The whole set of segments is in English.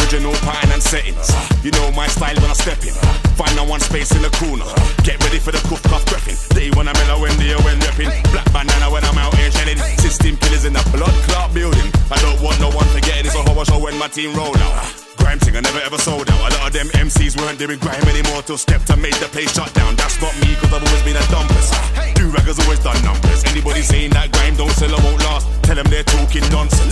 Original pattern and settings. You know my style when I step in. Find no one space in the corner. Get ready for the cuff cuff prepping. Day when I'm mellow when they when repping. Black bandana when I'm out here shelling. System killers in the blood clot building. I don't want no one forgetting. It's a horror show when my team roll out. Grime thing I never ever sold out. A lot of them MCs weren't doing grime anymore till Skepta made the place shut down. That's not me cause I've always been a dumpers. Do-raggers always done numbers. Anybody saying that grime don't sell or won't last, tell them they're talking nonsense.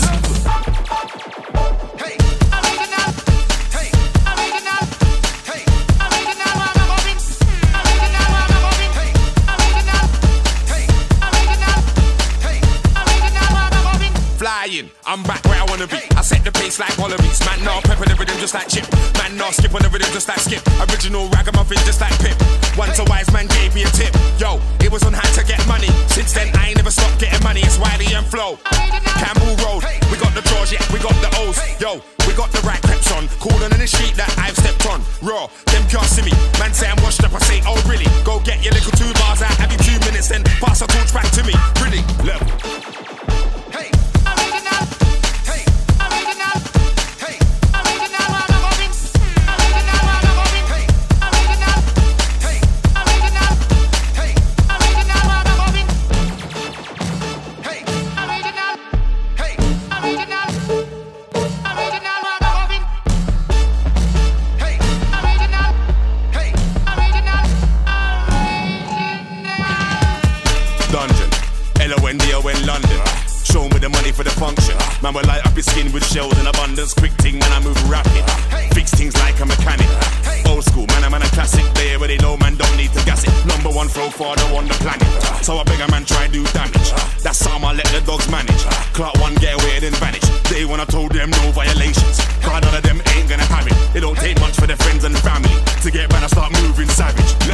Hey, original. Hey, original. Hey, original one of bobbing. Original one of bobbing. Hey, original. Hey, original. Hey, original one of bobbing. Flying, I'm back where I wanna be. I set the pace like wallabies. Man, now pep on the rhythm just like Chip. Man, now skip on the rhythm just like Skip. Original ragamuffin just like Pip. Once a wise man gave me a tip. Yo, it was on hand to get money. Since then, I ain't never stopped getting money. It's Wiley and Flow. Campbell Road, we got the draws, yeah, we got the O's. Yo, we got the right creps on. Cooler in the street that I've stepped on. Raw, them can't see me. Man say I'm washed up, I say, oh really? Go get your little 2 bars out, have you 2 minutes, then pass a torch back to me. Really, level. Hey, original. Hey, original. Hey, original one of bobbing. Original one of bobbing. Hey, original. Hey, original. Hey, original one of bobbing. Hey, original. Hey, original. Original one of bobbing. Hey, original. Hey, original. Dungeon, L-O-N-D-O-N London. Show me the money for the function. Man will light up his skin with shells in abundance. Quick thing, man I move rapid. Fix things like a mechanic. Old school, man I'm a classic. They already know man don't need to gas it. Number 1 throw father on the planet. So I beg a man try do damage. That's something I let the dogs manage. Clark 1 get away then vanish. They when I told them no violations. Cause none of them ain't gonna have it. It don't take much for their friends and family to get man I start moving savage.